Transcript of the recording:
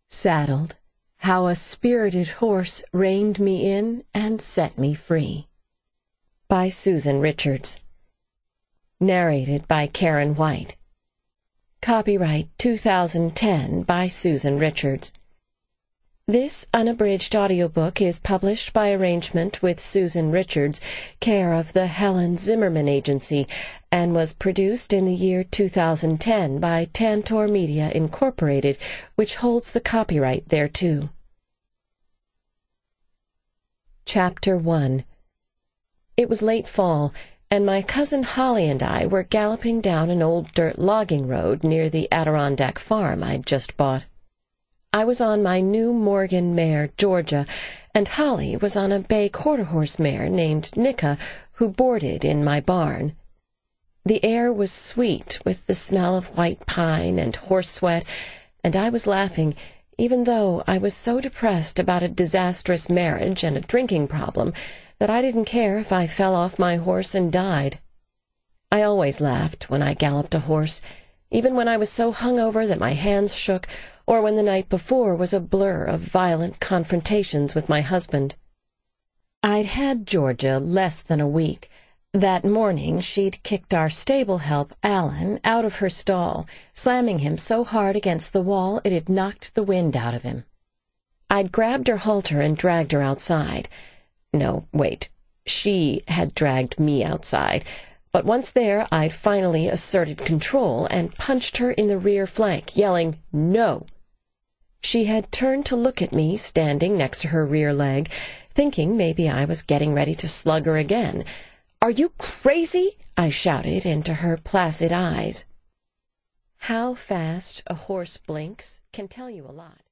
Saddled, how a spirited horse reined me in and set me free. By Susan Richards. Narrated by Karen White. Copyright 2010 by Susan Richards. This unabridged audiobook is published by arrangement with Susan Richards, care of the Helen Zimmerman Agency, and was produced in the year 2010 by Tantor Media, Incorporated, which holds the copyright thereto. Chapter 1. It was late fall, and my cousin Holly and I were galloping down an old dirt logging road near the Adirondack farm I'd just bought. I was on my new Morgan mare, Georgia, and Holly was on a bay quarter-horse mare named Nika, who boarded in my barn. The air was sweet with the smell of white pine and horse sweat, and I was laughing, even though I was so depressed about a disastrous marriage and a drinking problem that I didn't care if I fell off my horse and died. I always laughed when I galloped a horse, even when I was so hungover that my hands shook, or when the night before was a blur of violent confrontations with my husband. I'd had Georgia less than a week. That morning she'd kicked our stable help, Alan, out of her stall, slamming him so hard against the wall it had knocked the wind out of him. I'd grabbed her halter and dragged her outside. No, wait. She had dragged me outside. But once there, I'd finally asserted control and punched her in the rear flank, yelling, "No!" She had turned to look at me standing next to her rear leg, thinking maybe I was getting ready to slug her again. "Are you crazy?" I shouted into her placid eyes. How fast a horse blinks can tell you a lot.